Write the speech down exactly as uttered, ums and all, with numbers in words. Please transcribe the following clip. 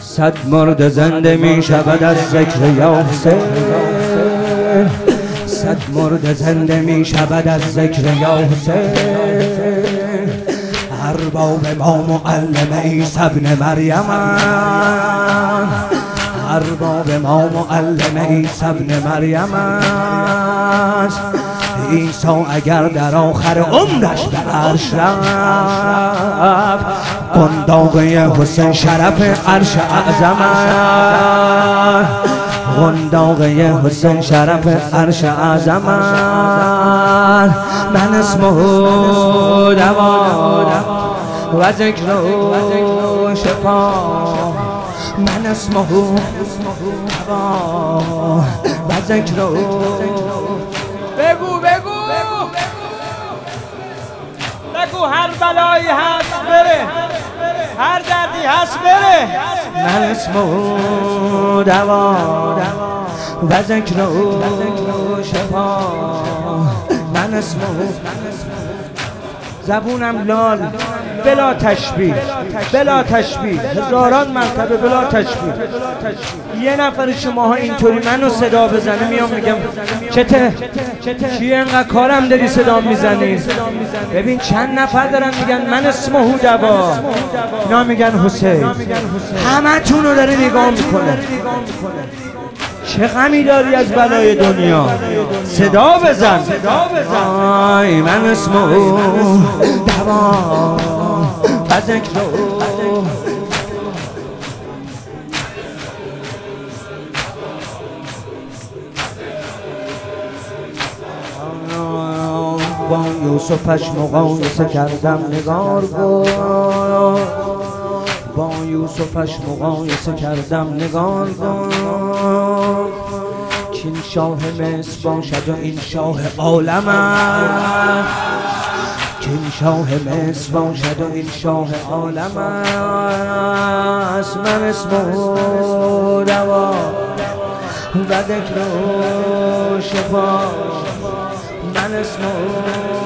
صد مرد زنده می شود از ذکر یا حسین، صد مرد زنده می شود از ذکر یا حسین. ارباب ما معلم عیسی ابن مریم، ارباب ما معلم عیسی ابن مریم است. عیسی اگر در آخر عمرش به عرش رفت، قنداقی حسین شرف عرش اعظم است. قنداقی حسین شرف عرش اعظم است. من اسمه دوا و ذکر و شفا، من اسمه دوا و ذکر و بگو بگو بگو هر بلایی هست بره، هر دردی هست بره. من اسمه دوا و ذکر و شفا، من اسمه زبونم لال بلا تشبیه، بلا تشبیه، هزاران مرتبه بلا تشبیه. یه نفر شماها اینطوری منو صدا بزنه میام میگم چته چیه اینقدر کارم داری صدا میزنی؟ ببین چند نفر دارن میگن من اسمه دوا، اینا میگن حسین. همه تونو داره نگاه میکنه. چه غمی داری از بلای دنیا؟ صدا بزن. آی من اسمه دوا و ذکر با یوسفش مقایسه کردم نگار کن، با یوسفش مقایسه کردم نگار کن. کین شاه مصر باشد و این شاه عالم است، کین شاه مصر باشد و این شاه عالم است. من اسمه دوا و ذکر و شفا، من اسمه